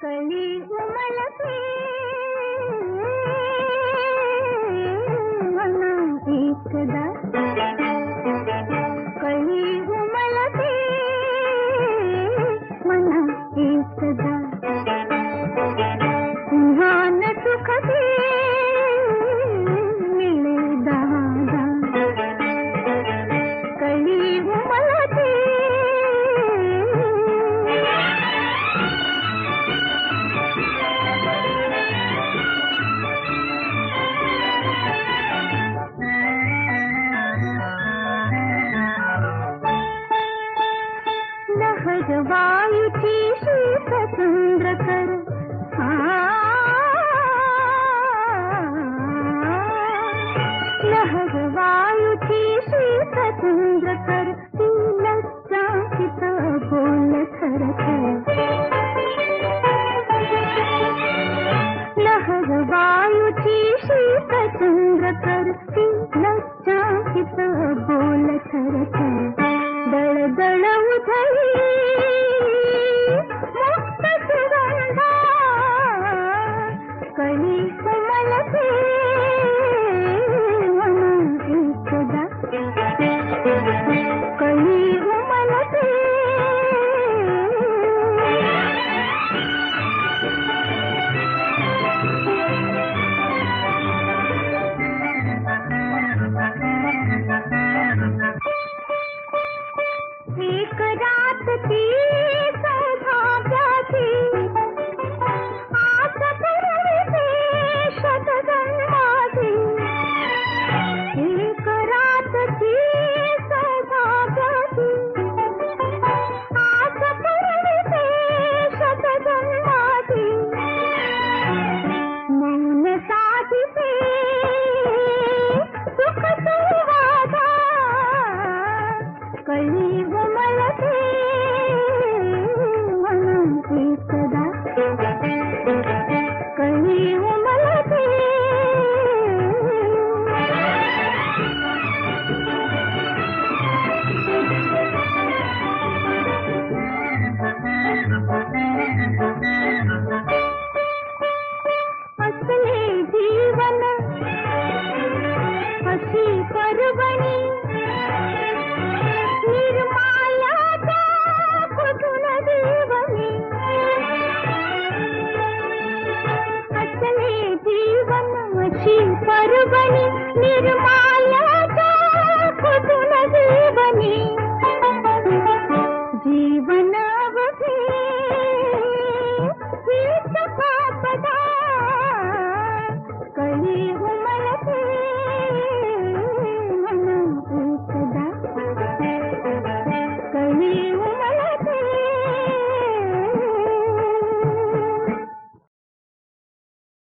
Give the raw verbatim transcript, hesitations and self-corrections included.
कली उमलती मना एकदा, कली उमलती मना एकदा, पुन्हा न सुखती मिळे दहादा. कली उमलती लहर वायूची शीत चंद्र कर, लहर वायूची शीत चंद्र कर, ती लज्जाचित बोल खर खर. लहर वायूची शीत चंद्र कर, ती लज्जाचित बोल खर खर. दळ दळ उधळी मुक्त सुगंधा, कली उमलते मना एकदा, कली उमलते. एक रात ती